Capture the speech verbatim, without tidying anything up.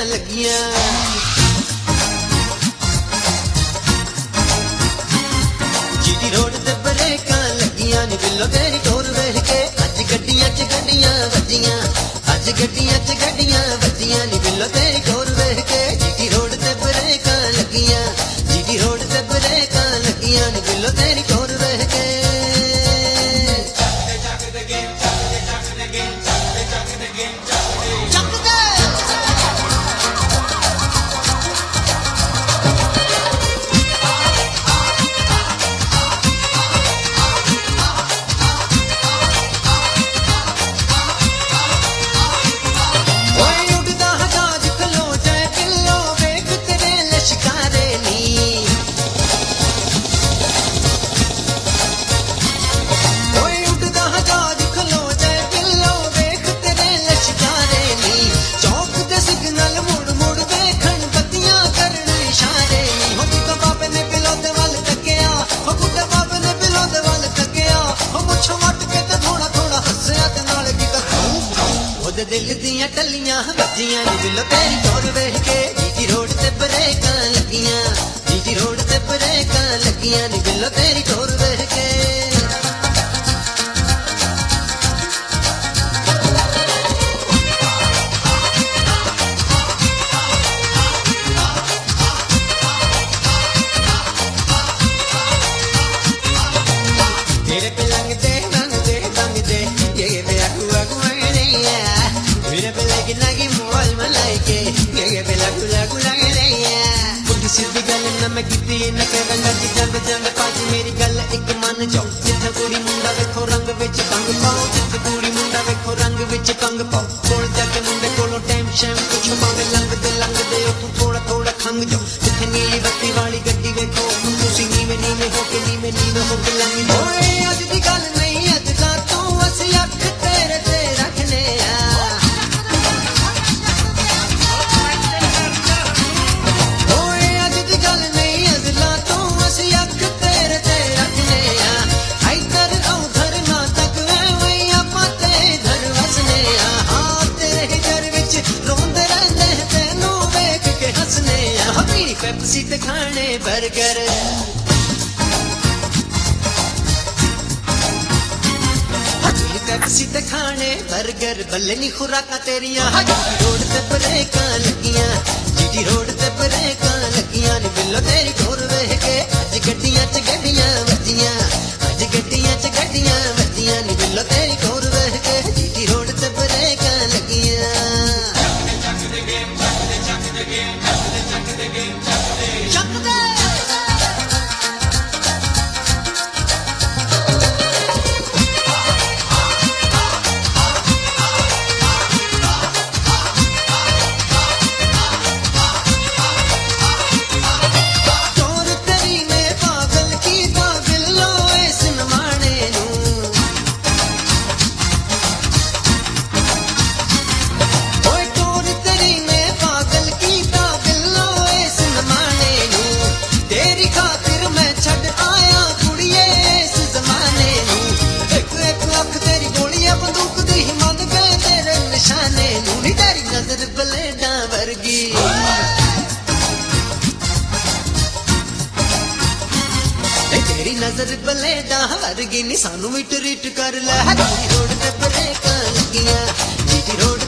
लगियां। GT road ते ब्रेकां लगियां नी बिल्लो तेरी टोर वेख के। अज गड्डियां च गड्डियां वजियां, अज गड्डियां च गड्डियां वजियां नी बिल्लो तेरी टोर वेख के। जीटी रोड ते ब्रेकां लगियां, जीटी रोड ते ब्रेकां लगियां नी बिल्लो तेरी टोर वेख के। दिल दियां टलियां वजियां नी बिल्लो तेरी टोर वेख के। जीटी रोड ते ब्रेकां लगियां, जीटी रोड ते ब्रेकां लगियां नी बिल्लो तेरी टोर वेख के। तेरे पे लंग दे लंग दे लंग दे ये पे अगु अगु मेरे पे लगी लगी मोल मलाइके ये पे लगू लगू लगे रही बुढ़ी सीधी गल ना मैं कीती ना करंगा दी जंग जंग पाजी मेरी गल एक मन जाओ। जिथे कुड़ी मुंडा वेखो रंग विच पंग पाओ, जिथे कुड़ी मुंडा वेखो रंग विच पंग पाओ। कोल जाके मुंडे कोलों टाइम शैम कुछ मांगे लंग दे लंग दे तू थोड़ा थोड़ा खंग जाओ। जिथे नीली बत्ती वाली गड्डी वेखो तुसी नीवे नीवे होके नीवे नीवे होके लंग जाओ। ओए अज दी गल नहीं अज दा तू असी अख तेरे ते रखने आ। पेप्सी ते खाने बर्गर पेप्सी ते खाने बर्गर बल्ले नी खुराकां तेरियां। जीटी रोड ते ब्रेकां लगियां, जीटी रोड ते ब्रेकां लगियां नी बिल्लो तेरी टोर वेख के। अज गड्डियां च गड्डियां वजियां, अज गड्डियां च गड्डियां वजियां नी बिल्लो तेरी टोर वेख के। जीटी रोड ते ब्रेकां लगियां। तेरी नजर बलेडा वर्गी नी सानू भी ट्रीट कर ले। जीटी रोड ते ब्रेकां लगियां, जीटी रोड